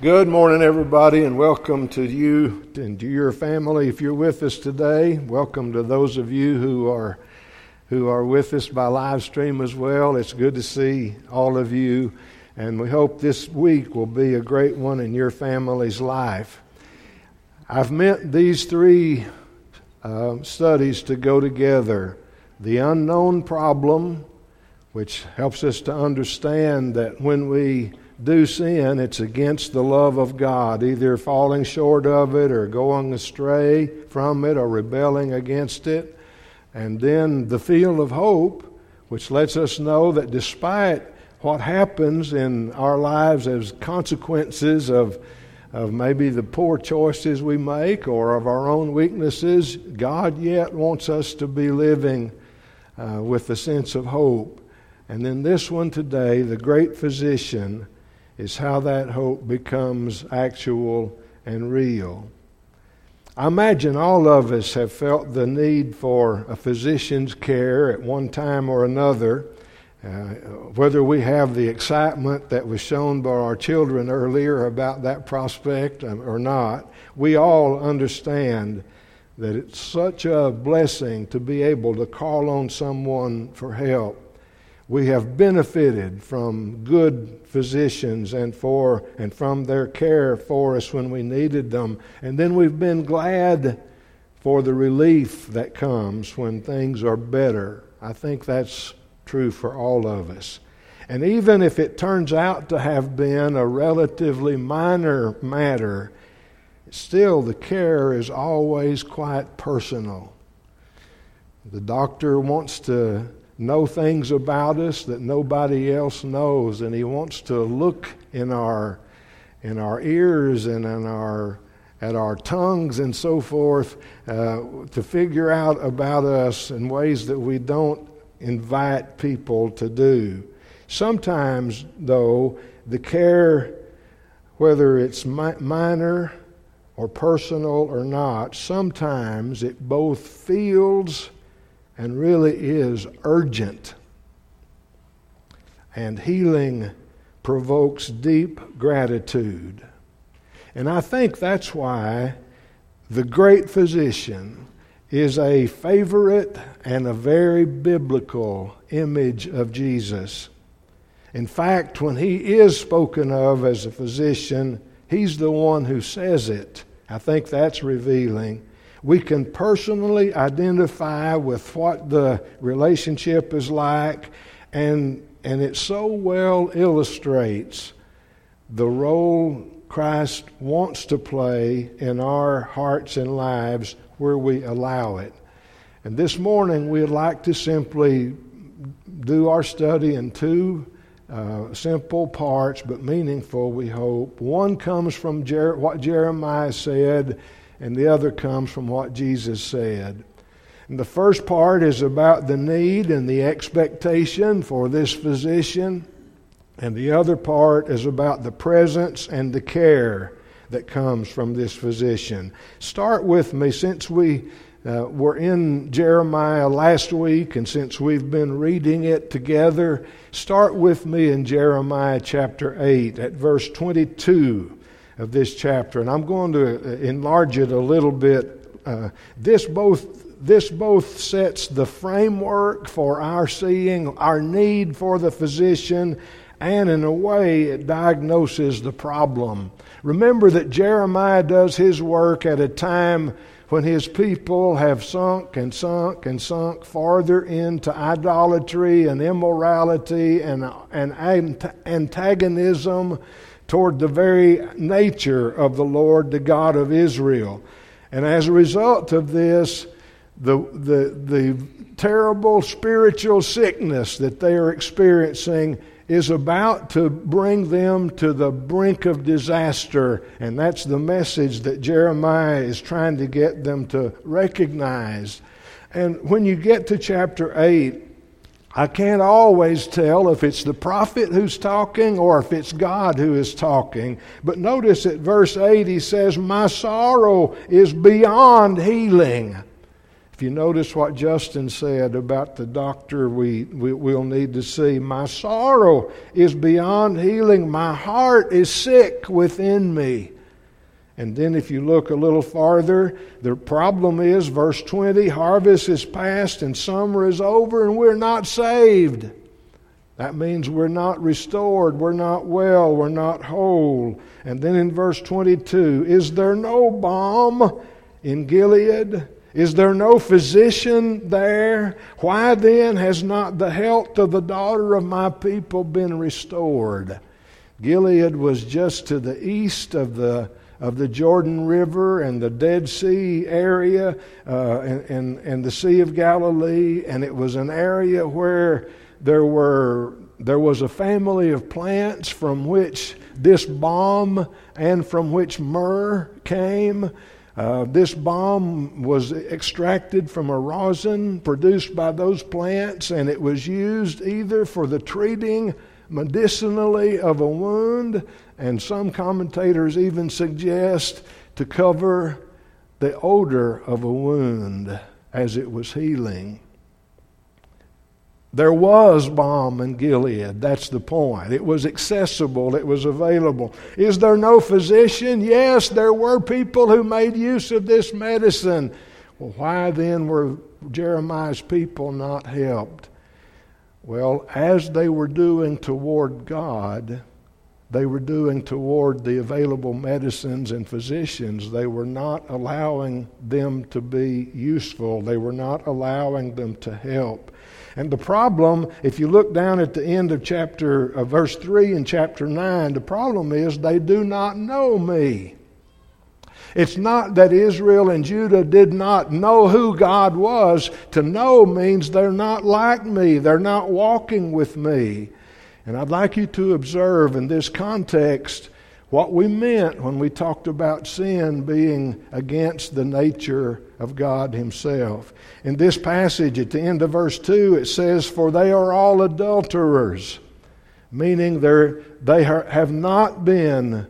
Good morning, everybody, and welcome to you and to your family. If you're with us today, welcome to those of you who are with us by live stream as well. It's good to see all of you, and we hope this week will be a great one in your family's life. I've meant these three studies to go together. The unknown problem, which helps us to understand that when we do sin, it's against the love of God, either falling short of it or going astray from it or rebelling against it. And then the field of hope, which lets us know that despite what happens in our lives as consequences of maybe the poor choices we make or of our own weaknesses, God yet wants us to be living with a sense of hope. And then this one today, the great physician, is how that hope becomes actual and real. I imagine all of us have felt the need for a physician's care at one time or another, whether we have the excitement that was shown by our children earlier about that prospect or not. We all understand that it's such a blessing to be able to call on someone for help. We have benefited from good physicians and from their care for us when we needed them. And then we've been glad for the relief that comes when things are better. I think that's true for all of us. And even if it turns out to have been a relatively minor matter, still the care is always quite personal. The doctor wants to know things about us that nobody else knows, and he wants to look in our ears and at our tongues and so forth to figure out about us in ways that we don't invite people to do. Sometimes, though, the care, whether it's minor or personal or not, sometimes it both feels and really is urgent. And healing provokes deep gratitude. And I think that's why the great physician is a favorite and a very biblical image of Jesus. In fact, when he is spoken of as a physician, he's the one who says it. I think that's revealing. We can personally identify with what the relationship is like, and it so well illustrates the role Christ wants to play in our hearts and lives where we allow it. And this morning we'd like to simply do our study in two simple parts, but meaningful, we hope. One comes from what Jeremiah said, and the other comes from what Jesus said. And the first part is about the need and the expectation for this physician. And the other part is about the presence and the care that comes from this physician. Start with me, since we were in Jeremiah last week and since we've been reading it together, start with me in Jeremiah chapter 8 at verse 22. Of this chapter, and I'm going to enlarge it a little bit. This both sets the framework for our seeing our need for the physician, and in a way it diagnoses the problem. Remember that Jeremiah does his work at a time when his people have sunk and sunk and sunk farther into idolatry and immorality and antagonism toward the very nature of the Lord, the God of Israel. And as a result of this, the terrible spiritual sickness that they are experiencing is about to bring them to the brink of disaster. And that's the message that Jeremiah is trying to get them to recognize. And when you get to chapter 8, I can't always tell if it's the prophet who's talking or if it's God who is talking. But notice at verse 8 he says, "My sorrow is beyond healing." If If you notice what Justin said about the doctor we'll need to see, my sorrow is beyond healing. My heart is sick within me. And then if you look a little farther, the problem is, verse 20, harvest is past and summer is over and we're not saved. That means we're not restored, we're not well, we're not whole. And then in verse 22, is there no balm in Gilead? Is there no physician there? Why then has not the health of the daughter of my people been restored? Gilead was just to the east of the Jordan River and the Dead Sea area and the Sea of Galilee, and it was an area where there was a family of plants from which this balm and from which myrrh came. This balm was extracted from a rosin produced by those plants, and it was used either for the treating medicinally of a wound, and some commentators even suggest to cover the odor of a wound as it was healing. There was balm in Gilead. That's the point. It was accessible. It was available. Is there no physician? Yes, there were people who made use of this medicine. Well, why then were Jeremiah's people not helped? Well, as they were doing toward God, they were doing toward the available medicines and physicians. They were not allowing them to be useful. They were not allowing them to help. And the problem, if you look down at the end of verse 3 in chapter 9, the problem is they do not know me. It's not that Israel and Judah did not know who God was. To know means they're not like me. They're not walking with me. And I'd like you to observe in this context what we meant when we talked about sin being against the nature of God Himself. In this passage at the end of verse 2, it says, "For they are all adulterers," meaning they have not been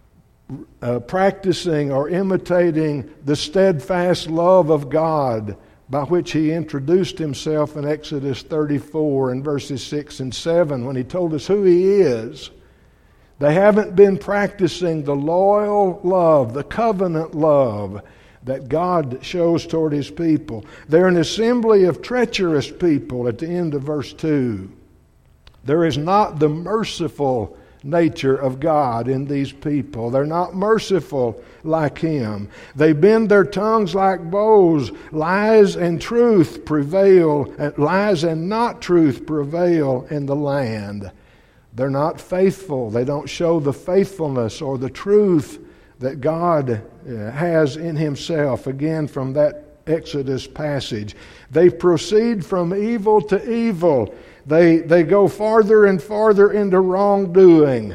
practicing or imitating the steadfast love of God by which He introduced Himself in Exodus 34 and verses 6 and 7 when He told us who He is. They haven't been practicing the loyal love, the covenant love that God shows toward His people. They're an assembly of treacherous people at the end of verse 2. There is not the merciful nature of God in these people. They're not merciful like Him. They bend their tongues like bows. Lies and truth prevail. Lies and not truth prevail in the land. They're not faithful. They don't show the faithfulness or the truth that God has in Himself. Again, from that Exodus passage. They proceed from evil to evil. They go farther and farther into wrongdoing,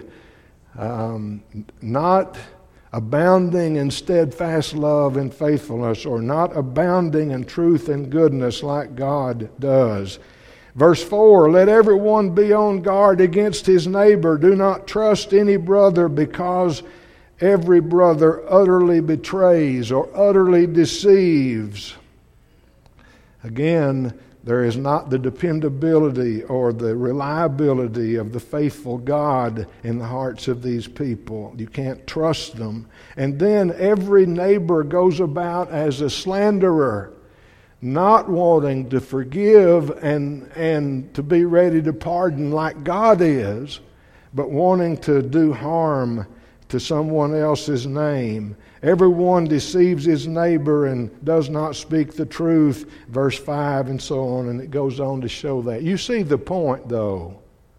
not abounding in steadfast love and faithfulness, or not abounding in truth and goodness like God does. Verse 4, "Let everyone be on guard against his neighbor. Do not trust any brother, because every brother utterly betrays or utterly deceives." Again, there is not the dependability or the reliability of the faithful God in the hearts of these people. You can't trust them. And then every neighbor goes about as a slanderer, not wanting to forgive and to be ready to pardon like God is, but wanting to do harm to someone else's name. Everyone deceives his neighbor and does not speak the truth, verse 5 and so on, and it goes on to show that. You see the point, though.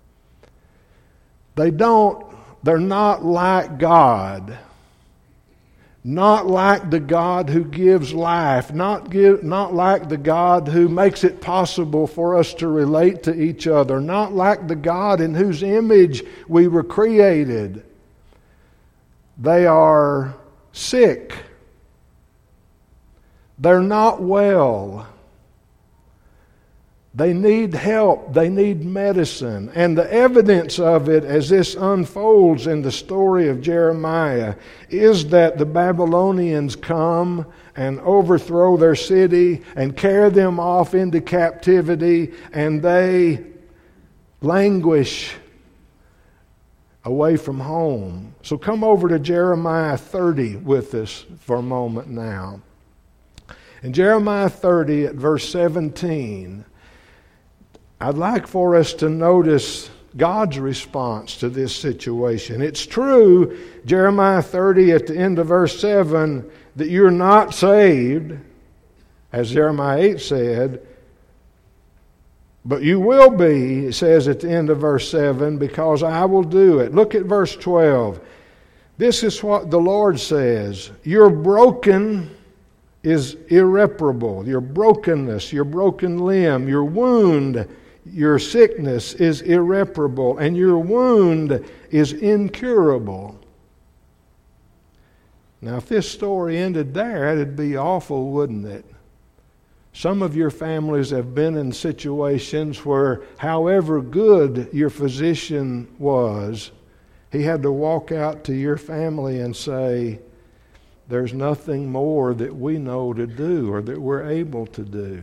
They're not like God. Not like the God who gives life, not like the God who makes it possible for us to relate to each other, not like the God in whose image we were created. They are sick. They're not well. They need help. They need medicine. And the evidence of it as this unfolds in the story of Jeremiah is that the Babylonians come and overthrow their city and carry them off into captivity, and they languish away from home. So come over to Jeremiah 30 with us for a moment now. In Jeremiah 30 at verse 17, I'd like for us to notice God's response to this situation. It's true, Jeremiah 30 at the end of verse 7, that you're not saved, as Jeremiah 8 said, but you will be, it says at the end of verse 7, because I will do it. Look at verse 12. This is what the Lord says. Your broken is irreparable. Your brokenness, your broken limb, your wound, your sickness is irreparable, and your wound is incurable. Now, if this story ended there, it'd be awful, wouldn't it? Some of your families have been in situations where, however good your physician was, he had to walk out to your family and say, there's nothing more that we know to do or that we're able to do.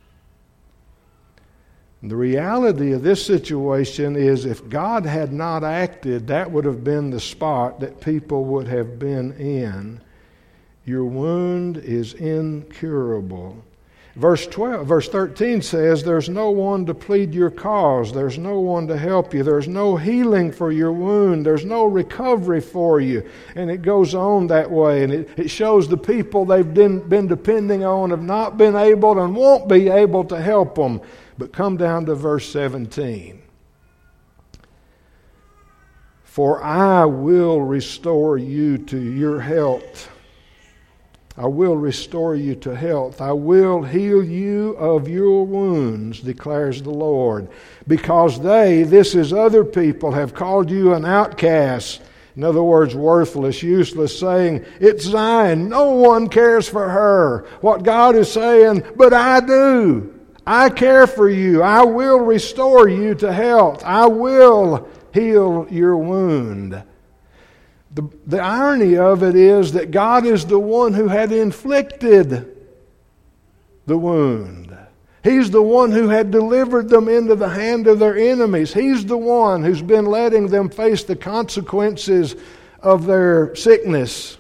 The reality of this situation is if God had not acted, that would have been the spot that people would have been in. Your wound is incurable. Verse 13 says, there's no one to plead your cause. There's no one to help you. There's no healing for your wound. There's no recovery for you. And it goes on that way. And it shows the people they've been depending on have not been able and won't be able to help them. But come down to verse 17. For I will restore you to your health. I will restore you to health. I will heal you of your wounds, declares the Lord. Because this is other people, have called you an outcast. In other words, worthless, useless, saying, it's Zion. No one cares for her. What God is saying, but I do. I care for you. I will restore you to health. I will heal your wound. The irony of it is that God is the one who had inflicted the wound. He's the one who had delivered them into the hand of their enemies. He's the one who's been letting them face the consequences of their sickness.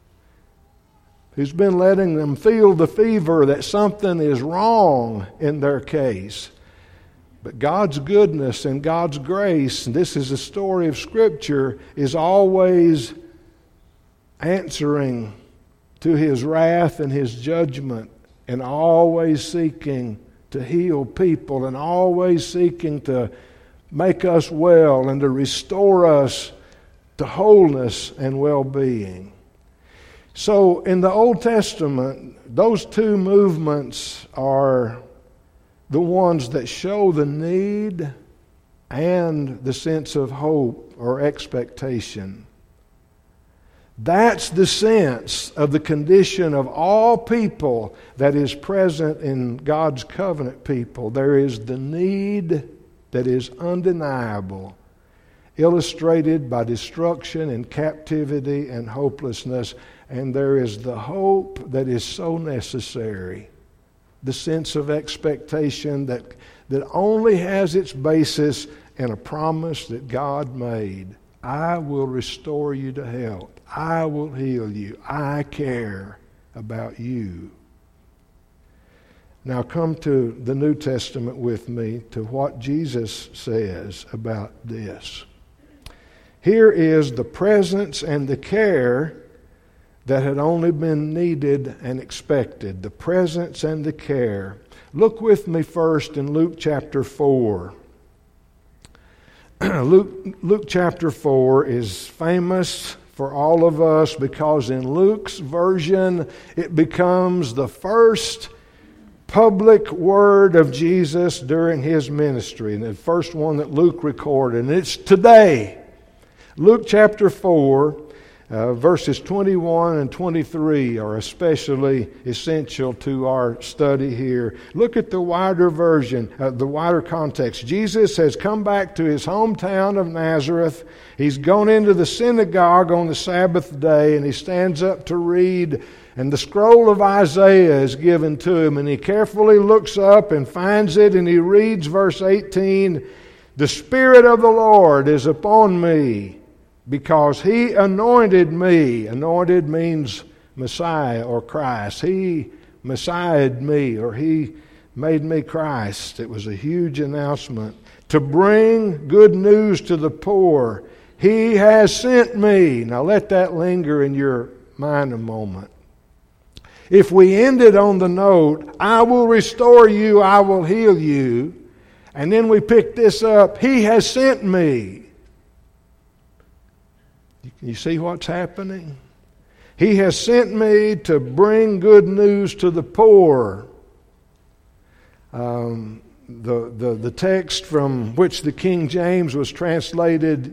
Who's been letting them feel the fever that something is wrong in their case. But God's goodness and God's grace, and this is a story of Scripture, is always answering to His wrath and His judgment, and always seeking to heal people, and always seeking to make us well and to restore us to wholeness and well-being. So in the Old Testament, those two movements are the ones that show the need and the sense of hope or expectation. That's the sense of the condition of all people that is present in God's covenant people. There is the need that is undeniable, illustrated by destruction and captivity and hopelessness. And there is the hope that is so necessary, the sense of expectation that only has its basis in a promise that God made. I will restore you to health. I will heal you. I care about you. Now come to the New Testament with me to what Jesus says about this. Here is the presence and the care that had only been needed and expected. The presence and the care. Look with me first in Luke chapter 4. Luke chapter 4 is famous for all of us because in Luke's version it becomes the first public word of Jesus during His ministry, and the first one that Luke recorded. And it's today. Luke chapter 4, Verses 21 and 23 are especially essential to our study here. Look at the wider version, the wider context. Jesus has come back to his hometown of Nazareth. He's gone into the synagogue on the Sabbath day, and he stands up to read, and the scroll of Isaiah is given to him, and he carefully looks up and finds it, and he reads verse 18, "The Spirit of the Lord is upon me, because he anointed me." Anointed means Messiah or Christ. He Messiahed me, or he made me Christ. It was a huge announcement. "To bring good news to the poor. He has sent me." Now let that linger in your mind a moment. If we ended on the note, "I will restore you, I will heal you," and then we pick this up, "He has sent me." You see what's happening? He has sent me to bring good news to the poor. The text from which the King James was translated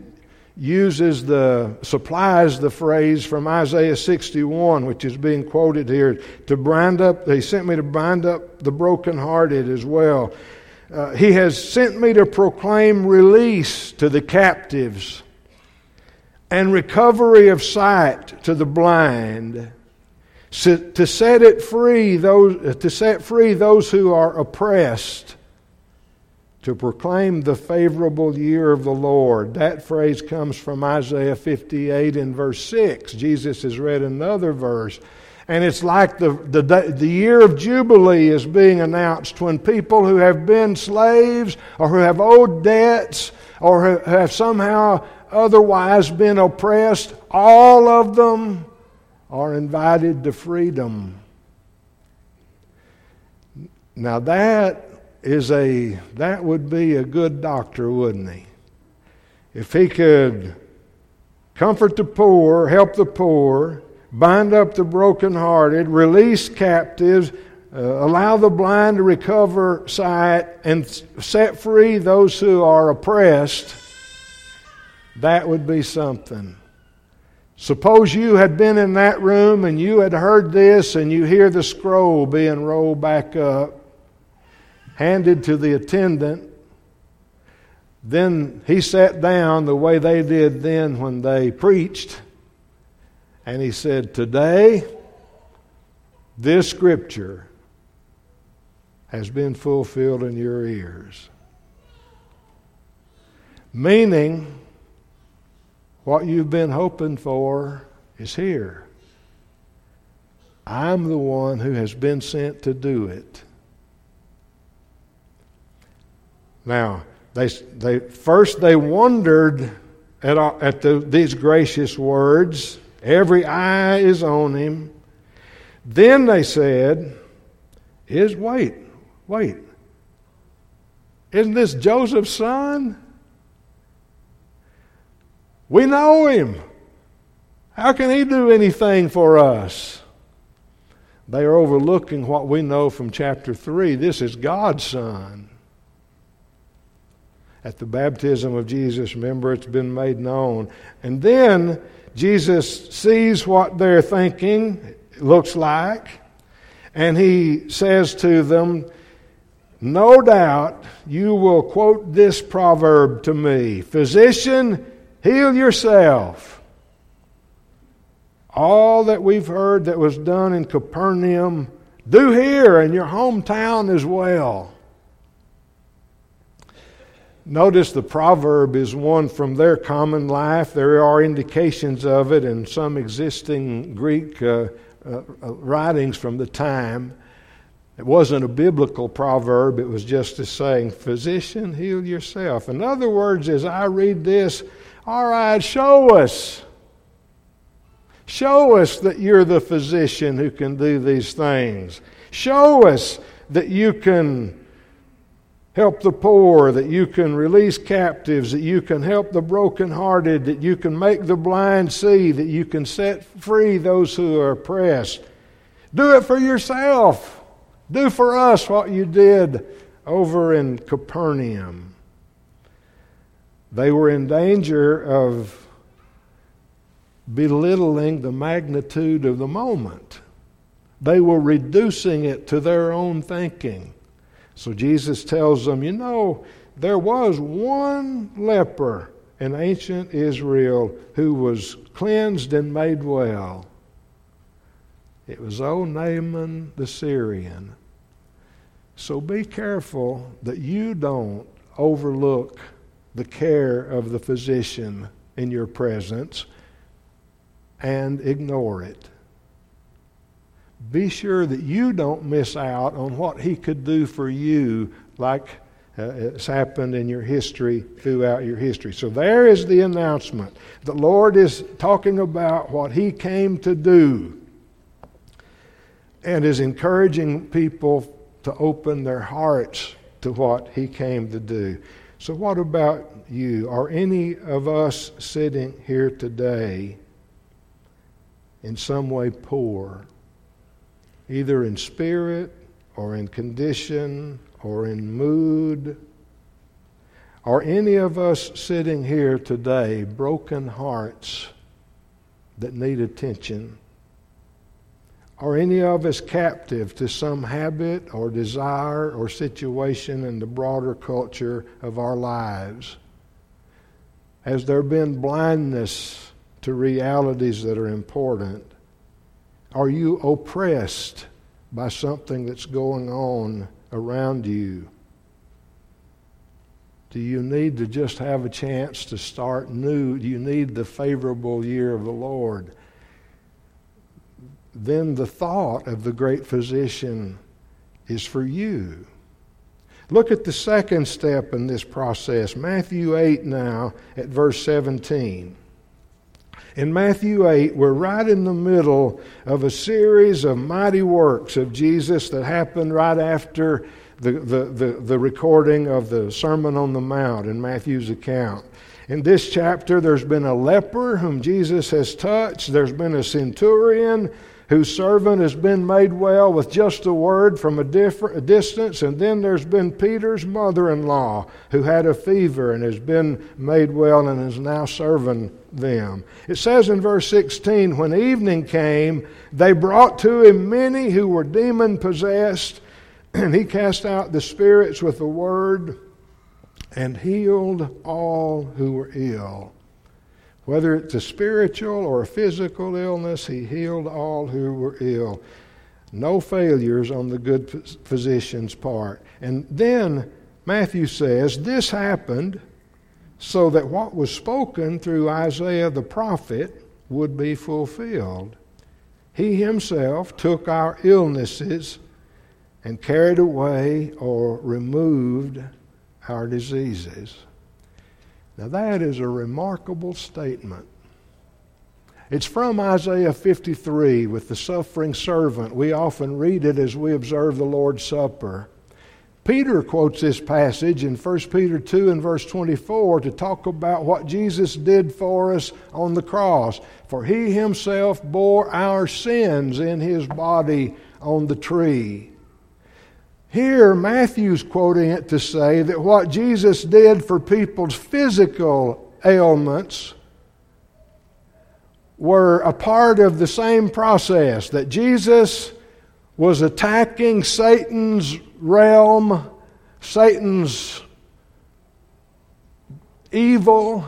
supplies the phrase from Isaiah 61, which is being quoted here, he sent me to bind up the brokenhearted as well. He has sent me to proclaim release to the captives and recovery of sight to the blind, to set free those who are oppressed, to proclaim the favorable year of the Lord. That phrase comes from Isaiah 58 and verse 6. Jesus has read another verse, and it's like the year of Jubilee is being announced, when people who have been slaves or who have owed debts or have somehow otherwise been oppressed, all of them are invited to freedom. Now that would be a good doctor, wouldn't he? If he could comfort the poor, help the poor, bind up the brokenhearted, release captives, allow the blind to recover sight, and set free those who are oppressed, that would be something. Suppose you had been in that room and you had heard this, and you hear the scroll being rolled back up, handed to the attendant. Then he sat down the way they did then when they preached, and he said, "Today, this scripture has been fulfilled in your ears." Meaning, what you've been hoping for is here. I'm the one who has been sent to do it. Now, they wondered at these gracious words. Every eye is on him. Then they said, wait, isn't this Joseph's son? We know him. How can he do anything for us? They are overlooking what we know from chapter 3. This is God's son. At the baptism of Jesus, remember, it's been made known. And then Jesus sees what they're thinking, it looks like, and he says to them, "No doubt you will quote this proverb to me, 'Physician, heal yourself.' All that we've heard that was done in Capernaum, do here in your hometown as well." Notice the proverb is one from their common life. There are indications of it in some existing Greek writings from the time. It wasn't a biblical proverb. It was just a saying, "Physician, heal yourself." In other words, as I read this, all right, show us. Show us that you're the physician who can do these things. Show us that you can help the poor, that you can release captives, that you can help the brokenhearted, that you can make the blind see, that you can set free those who are oppressed. Do it for yourself. Do for us what you did over in Capernaum. They were in danger of belittling the magnitude of the moment. They were reducing it to their own thinking. So Jesus tells them, there was one leper in ancient Israel who was cleansed and made well. It was old Naaman the Syrian. So be careful that you don't overlook the care of the physician in your presence and ignore it. Be sure that you don't miss out on what he could do for you, like it's happened in your history, throughout your history. So there is the announcement. The Lord is talking about what he came to do and is encouraging people to open their hearts to what he came to do. So what about you? Are any of us sitting here today in some way poor, either in spirit or in condition or in mood? Are any of us sitting here today broken hearts that need attention? Are any of us captive to some habit or desire or situation in the broader culture of our lives? Has there been blindness to realities that are important? Are you oppressed by something that's going on around you? Do you need to just have a chance to start new? Do you need the favorable year of the Lord? Then the thought of the great physician is for you. Look at the second step in this process. Matthew 8 now at verse 17. In Matthew 8, we're right in the middle of a series of mighty works of Jesus that happened right after the recording of the Sermon on the Mount in Matthew's account. In this chapter, there's been a leper whom Jesus has touched. There's been a centurion whose servant has been made well with just a word from a distance. And then there's been Peter's mother-in-law who had a fever and has been made well and is now serving them. It says in verse 16, when evening came, they brought to him many who were demon-possessed, and he cast out the spirits with a word and healed all who were ill. Whether it's a spiritual or a physical illness, he healed all who were ill. No failures on the good physician's part. And then Matthew says, this happened so that what was spoken through Isaiah the prophet would be fulfilled. He himself took our illnesses and carried away or removed our diseases. Now that is a remarkable statement. It's from Isaiah 53 with the suffering servant. We often read it as we observe the Lord's Supper. Peter quotes this passage in 1 Peter 2 and verse 24 to talk about what Jesus did for us on the cross. For he himself bore our sins in his body on the tree. Here, Matthew's quoting it to say that what Jesus did for people's physical ailments were a part of the same process, that Jesus was attacking Satan's realm, Satan's evil,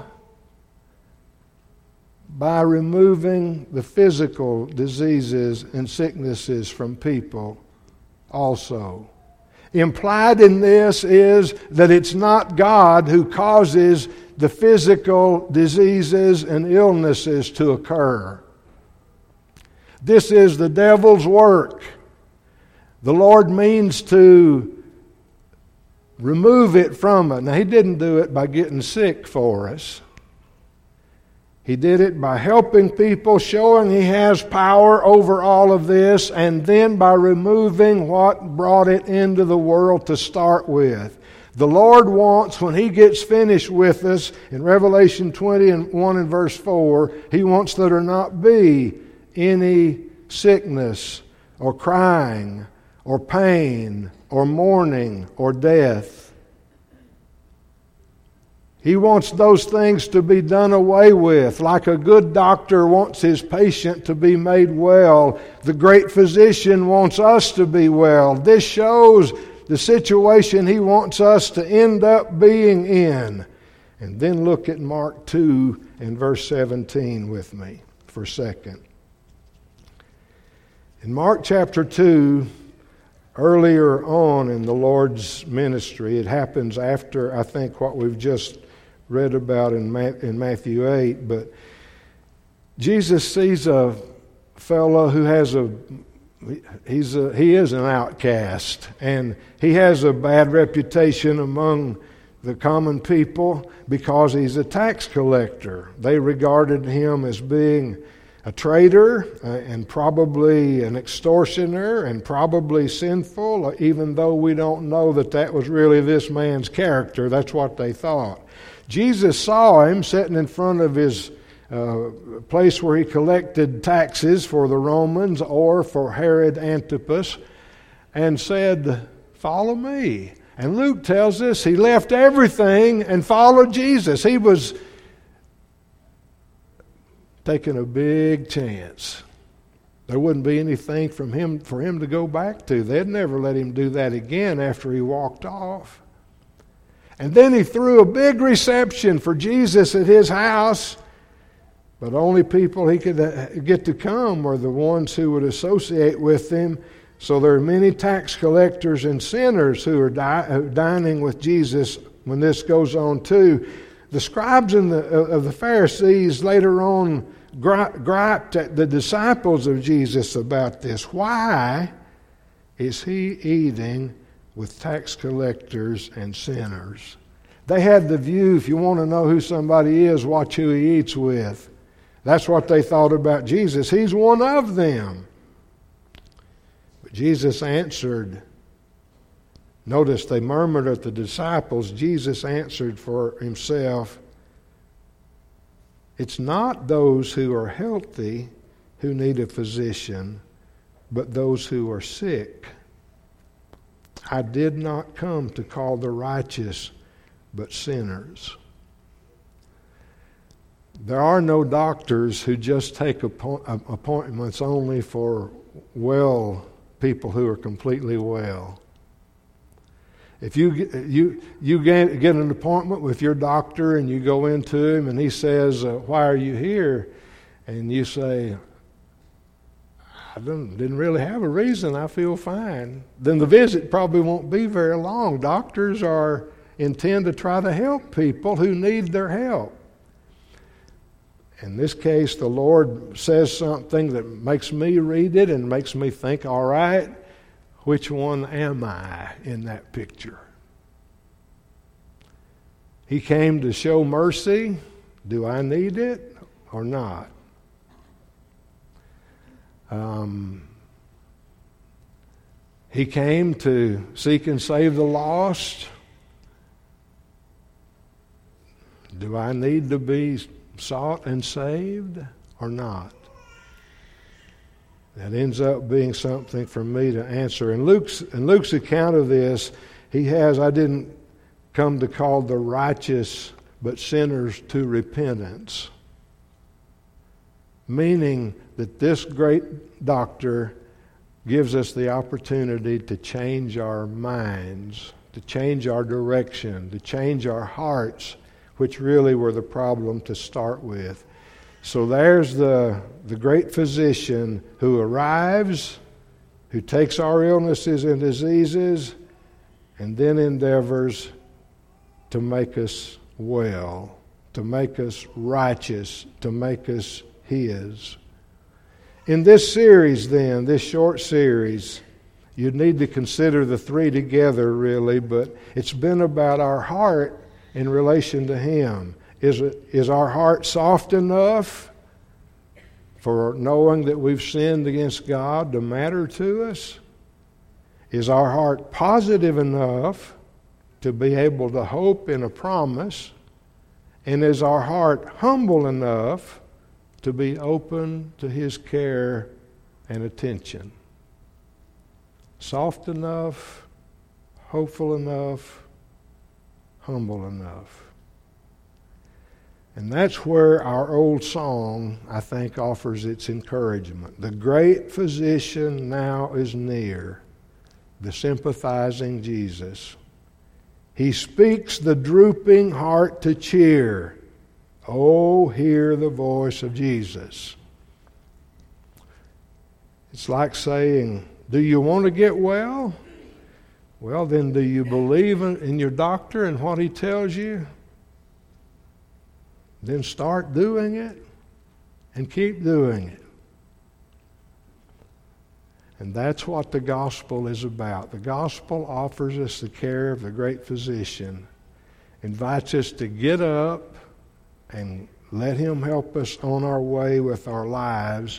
by removing the physical diseases and sicknesses from people also. Implied in this is that it's not God who causes the physical diseases and illnesses to occur. This is the devil's work. The Lord means to remove it from us. Now, he didn't do it by getting sick for us. He did it by helping people, showing he has power over all of this, and then by removing what brought it into the world to start with. The Lord wants, when he gets finished with us, in Revelation 21 and verse 4, he wants that there not be any sickness or crying or pain or mourning or death. He wants those things to be done away with. Like a good doctor wants his patient to be made well, the great physician wants us to be well. This shows the situation he wants us to end up being in. And then look at Mark 2 and verse 17 with me for a second. In Mark chapter 2, earlier on in the Lord's ministry, it happens after, I think, what we've just read about in Matthew 8, but Jesus sees a fellow who has he is an outcast, and he has a bad reputation among the common people because he's a tax collector. They regarded him as being a traitor and probably an extortioner and probably sinful, even though we don't know that was really this man's character. That's what they thought. Jesus saw him sitting in front of his place where he collected taxes for the Romans or for Herod Antipas and said, "Follow me." And Luke tells us he left everything and followed Jesus. He was taking a big chance. There wouldn't be anything for him to go back to. They'd never let him do that again after he walked off. And then he threw a big reception for Jesus at his house, but only people he could get to come were the ones who would associate with him. So there are many tax collectors and sinners who are dining with Jesus when this goes on too. The scribes of the Pharisees later on griped at the disciples of Jesus about this. Why is he eating with tax collectors and sinners? They had the view, if you want to know who somebody is, watch who he eats with. That's what they thought about Jesus. He's one of them. But Jesus answered. Notice they murmured at the disciples. Jesus answered for himself, "It's not those who are healthy who need a physician, but those who are sick. I did not come to call the righteous, but sinners." There are no doctors who just take appointments only for well people who are completely well. If you get an appointment with your doctor and you go into him and he says, "Why are you here?" and you say, "I didn't really have a reason, I feel fine," then the visit probably won't be very long. Doctors intend to try to help people who need their help. In this case, the Lord says something that makes me read it and makes me think, all right, which one am I in that picture? He came to show mercy. Do I need it or not? He came to seek and save the lost. Do I need to be sought and saved or not? That ends up being something for me to answer. In Luke's account of this, he has, "I didn't come to call the righteous, but sinners to repentance." Meaning that this great doctor gives us the opportunity to change our minds, to change our direction, to change our hearts, which really were the problem to start with. So there's the great physician who arrives, who takes our illnesses and diseases, and then endeavors to make us well, to make us righteous, to make us His. In this series then, this short series, you'd need to consider the three together really, but it's been about our heart in relation to Him. Is our heart soft enough for knowing that we've sinned against God to matter to us? Is our heart positive enough to be able to hope in a promise? And is our heart humble enough to be open to His care and attention? Soft enough, hopeful enough, humble enough. And that's where our old song, I think, offers its encouragement. The great physician now is near, the sympathizing Jesus. He speaks the drooping heart to cheer. Oh, hear the voice of Jesus. It's like saying, do you want to get well? Well, then do you believe in your doctor and what he tells you? Then start doing it and keep doing it. And that's what the gospel is about. The gospel offers us the care of the great physician, invites us to get up and let him help us on our way with our lives,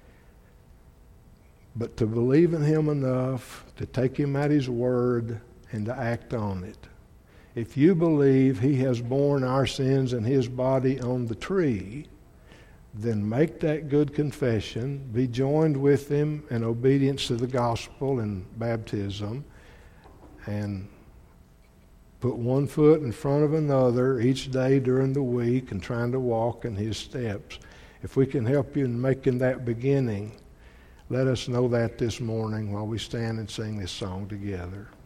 but to believe in him enough to take him at his word and to act on it. If you believe he has borne our sins in his body on the tree, then make that good confession, be joined with him in obedience to the gospel and baptism, and put one foot in front of another each day during the week and trying to walk in his steps. If we can help you in making that beginning, let us know that this morning while we stand and sing this song together.